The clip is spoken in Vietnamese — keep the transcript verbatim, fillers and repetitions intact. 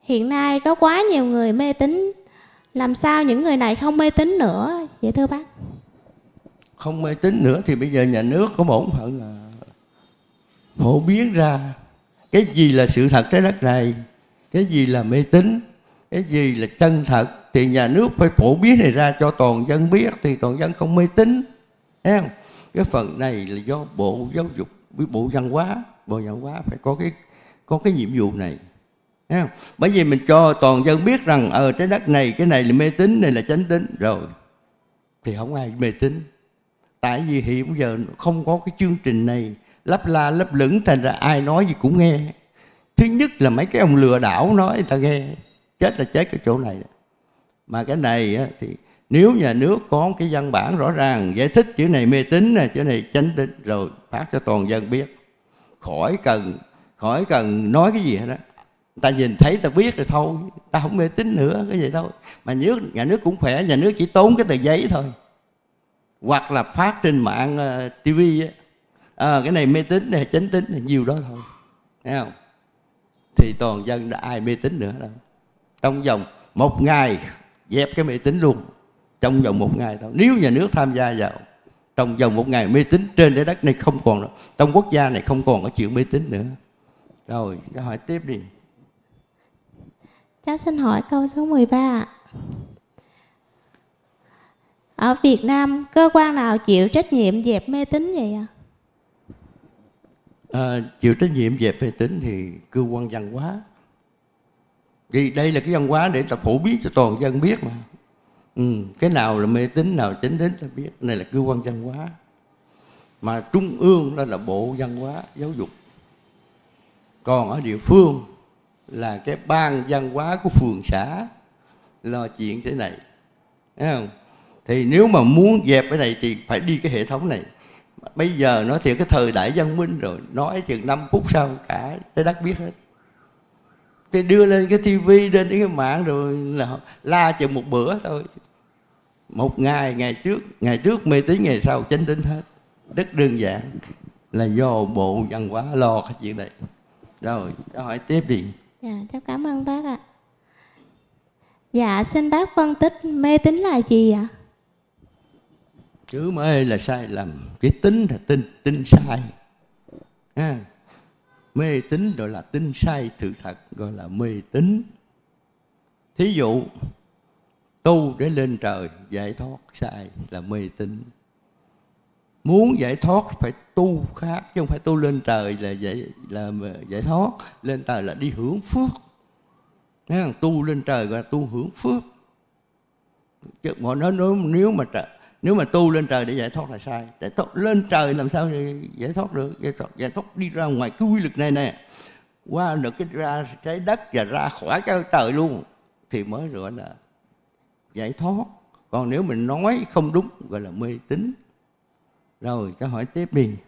hiện nay có quá nhiều người mê tín, làm sao những người này không mê tín nữa vậy thưa bác? Không mê tín nữa thì bây giờ nhà nước có bổn phận là phổ biến ra cái gì là sự thật trái đất này, cái gì là mê tín, cái gì là chân thật, thì nhà nước phải phổ biến này ra cho toàn dân biết thì toàn dân không mê tín. Thấy không? Cái phần này là do Bộ Giáo dục với Bộ Văn hóa, Bộ Văn hóa phải có cái có cái nhiệm vụ này. Thấy không? Bởi vì mình cho toàn dân biết rằng ở trái đất này cái này là mê tín, này là chánh tín rồi thì không ai mê tín. Tại vì hiện giờ không có cái chương trình này, lấp la lấp lửng, thành ra ai nói gì cũng nghe. Thứ nhất là mấy cái ông lừa đảo nói người ta nghe, chết là chết cái chỗ này. Mà cái này á, thì nếu nhà nước có cái văn bản rõ ràng giải thích chữ này mê tín nè, chữ này chánh tín rồi phát cho toàn dân biết, khỏi cần khỏi cần nói cái gì hết đó. Ta nhìn thấy ta biết rồi thôi, ta không mê tín nữa, cái gì thôi. Mà nước nhà nước cũng khỏe, nhà nước chỉ tốn cái tờ giấy thôi, hoặc là phát trên mạng uh, ti vi á, à, cái này mê tín này chánh tín này nhiều đó thôi, thấy không? Thì toàn dân đã ai mê tín nữa đâu. Trong vòng một ngày dẹp cái mê tín luôn, trong vòng một ngày thôi. Nếu nhà nước tham gia vào, trong vòng một ngày mê tín trên trái đất này không còn nữa, trong quốc gia này không còn có chuyện mê tín nữa. Rồi, câu hỏi tiếp đi. Cháu xin hỏi câu số mười ba. Ở Việt Nam, cơ quan nào chịu trách nhiệm dẹp mê tín vậy ạ? À, chịu trách nhiệm dẹp mê tín thì cơ quan văn hóa. Vì đây là cái văn hóa để ta phổ biến cho toàn dân biết mà. Ừ, cái nào là mê tín, nào chánh tín ta biết. Cái này là cơ quan văn hóa. Mà trung ương đó là Bộ Văn hóa Giáo dục. Còn ở địa phương là cái ban văn hóa của phường xã lo chuyện thế này, thấy không? Thì nếu mà muốn dẹp cái này thì phải đi cái hệ thống này. Bây giờ nói thiệt cái thời đại văn minh rồi, nói chừng năm phút sau cả trái đất biết hết. Thì đưa lên cái tivi, lên cái mạng rồi là la chừng một bữa thôi. Một ngày, ngày trước, ngày trước mê tín, ngày sau chánh tín hết. Rất đơn giản là do Bộ Văn hóa lo cái chuyện này. Rồi, cháu hỏi tiếp đi. Dạ, cháu cảm ơn bác ạ. Dạ, xin bác phân tích mê tín là gì ạ? Chữ mê là sai lầm, cái tín là tin, tin sai. À, mê tín gọi là tin sai sự thật, gọi là mê tín. Thí dụ, tu để lên trời giải thoát sai là mê tín. Muốn giải thoát phải tu khác, chứ không phải tu lên trời là giải, là giải thoát. Lên trời là đi hưởng phước. Nếu tu lên trời gọi là tu hưởng phước. Chứ mọi nói nếu mà trời, nếu mà tu lên trời để giải thoát là sai. Giải thoát lên trời làm sao giải thoát được? Giải thoát, giải thoát đi ra ngoài cái quy luật này nè, qua được cái ra trái đất và ra khỏi cái trời luôn thì mới gọi là giải thoát. Còn nếu mình nói không đúng gọi là mê tín. Rồi, cho hỏi tiếp đi.